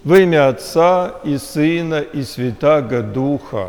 Во имя Отца и Сына и Святаго Духа.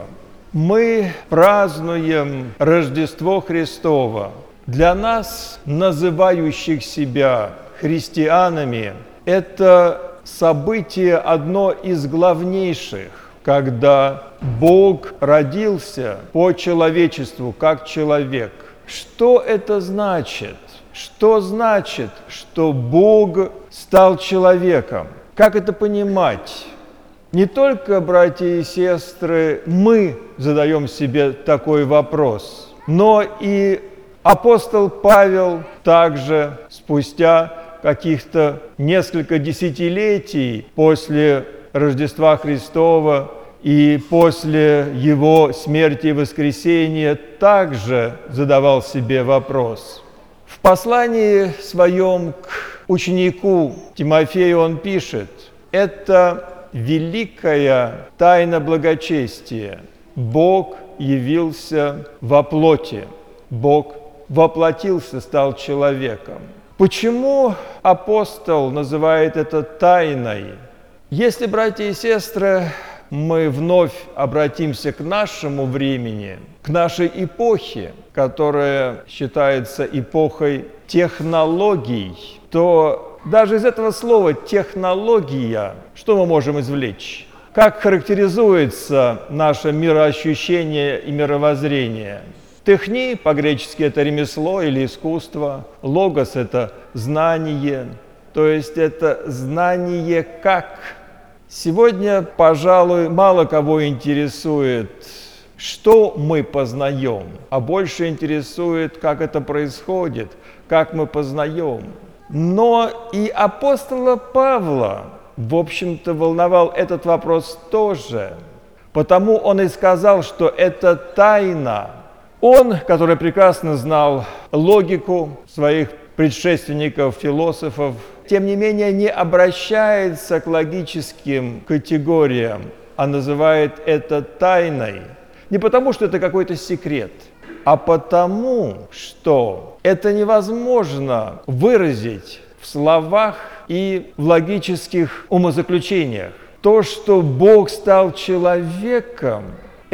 Мы празднуем Рождество Христово. Для нас, называющих себя христианами, это событие одно из главнейших, когда Бог родился по человечеству, как человек. Что это значит? Что значит, что Бог стал человеком? Как это понимать? Не только, братья и сестры, мы задаем себе такой вопрос, но и апостол Павел также спустя каких-то несколько десятилетий после Рождества Христова и после Его смерти и воскресения также задавал себе вопрос. В послании своем к ученику Тимофею он пишет: «Это великая тайна благочестия. Бог явился во плоти, Бог воплотился, стал человеком». Почему апостол называет это тайной? Если, братья и сестры, мы вновь обратимся к нашему времени, к нашей эпохе, которая считается эпохой технологий, то даже из этого слова «технология» что мы можем извлечь? Как характеризуется наше мироощущение и мировоззрение? Техни, по-гречески, это ремесло или искусство. Логос – это знание, то есть это знание как. Сегодня, пожалуй, мало кого интересует, что мы познаем, а больше интересует, как это происходит, как мы познаем. Но и апостола Павла, в общем-то, волновал этот вопрос тоже. Потому он и сказал, что это тайна. Он, который прекрасно знал логику своих предшественников, философов, тем не менее не обращается к логическим категориям, а называет это тайной. Не потому, что это какой-то секрет, а потому, что это невозможно выразить в словах и в логических умозаключениях. То, что Бог стал человеком,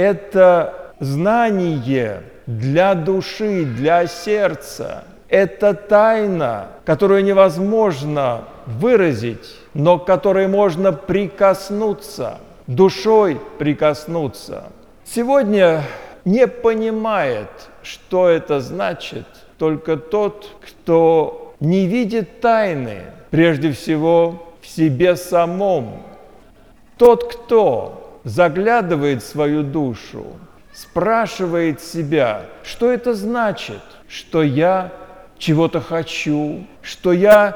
это знание для души, для сердца. Это тайна, которую невозможно выразить, но к которой можно прикоснуться, душой прикоснуться. Сегодня не понимает, что это значит, только тот, кто не видит тайны, прежде всего в себе самом. Тот, кто заглядывает в свою душу, спрашивает себя, что это значит, что я чего-то хочу, что я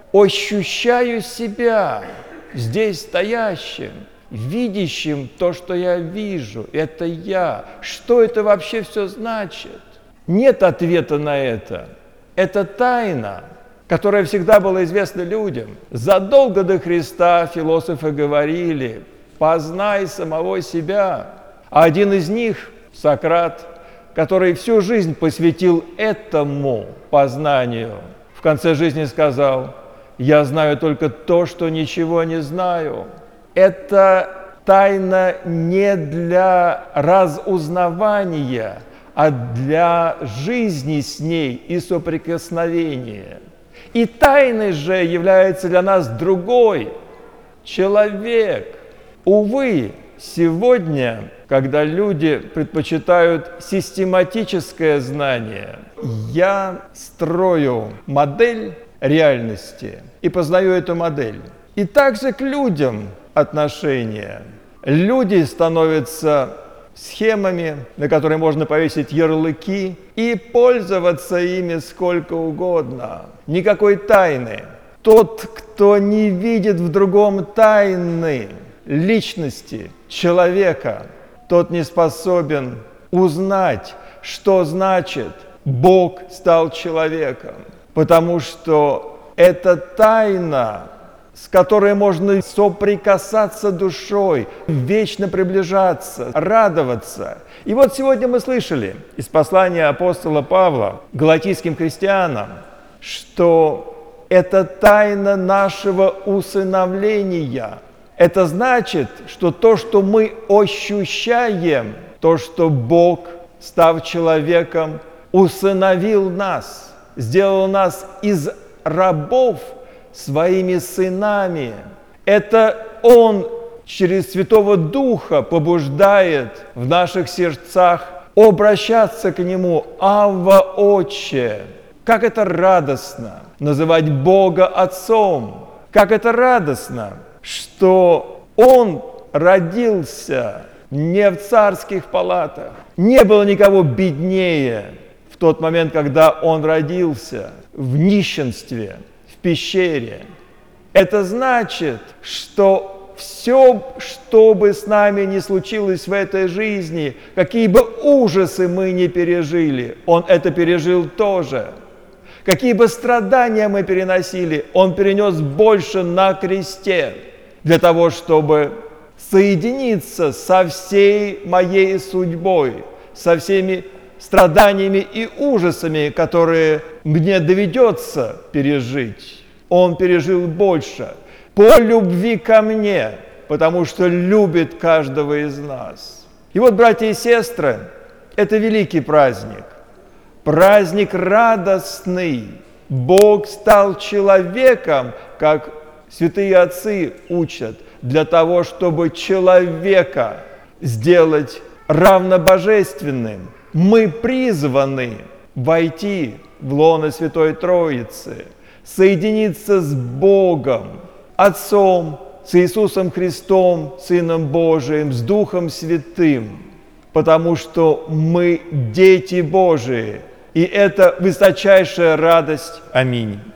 ощущаю себя здесь стоящим, видящим то, что я вижу, это я. Что это вообще все значит? Нет ответа на это. Это тайна, которая всегда была известна людям. Задолго до Христа философы говорили: «Познай самого себя». А один из них, Сократ, который всю жизнь посвятил этому познанию, в конце жизни сказал: «Я знаю только то, что ничего не знаю». Это тайна не для разузнавания, а для жизни с ней и соприкосновения. И тайной же является для нас другой человек. Увы, сегодня, когда люди предпочитают систематическое знание, я строю модель реальности и познаю эту модель. И также к людям отношения. Люди становятся схемами, на которые можно повесить ярлыки и пользоваться ими сколько угодно. Никакой тайны. Тот, кто не видит в другом тайны личности человека, тот не способен узнать, что значит Бог стал человеком. Потому что это тайна, с которой можно соприкасаться душой, вечно приближаться, радоваться. И вот сегодня мы слышали из послания апостола Павла галатийским христианам, что это тайна нашего усыновления. Это значит, что то, что мы ощущаем, то, что Бог, став человеком, усыновил нас, сделал нас из рабов своими сынами. Это Он через Святого Духа побуждает в наших сердцах обращаться к Нему: «Авва, Отче». Как это радостно называть Бога Отцом! Как это радостно, что Он родился не в царских палатах. Не было никого беднее в тот момент, когда Он родился, в нищенстве, в пещере. Это значит, что все, что бы с нами ни случилось в этой жизни, какие бы ужасы мы ни пережили, Он это пережил тоже. Какие бы страдания мы переносили, Он перенес больше на кресте, для того, чтобы соединиться со всей моей судьбой, со всеми страданиями и ужасами, которые мне доведется пережить. Он пережил больше по любви ко мне, потому что любит каждого из нас. И вот, братья и сестры, это великий праздник. Праздник радостный. Бог стал человеком, как святые отцы учат, для того, чтобы человека сделать равнобожественным. Мы призваны войти в лоно Святой Троицы, соединиться с Богом, Отцом, с Иисусом Христом, Сыном Божиим, с Духом Святым, потому что мы дети Божии, и это высочайшая радость. Аминь.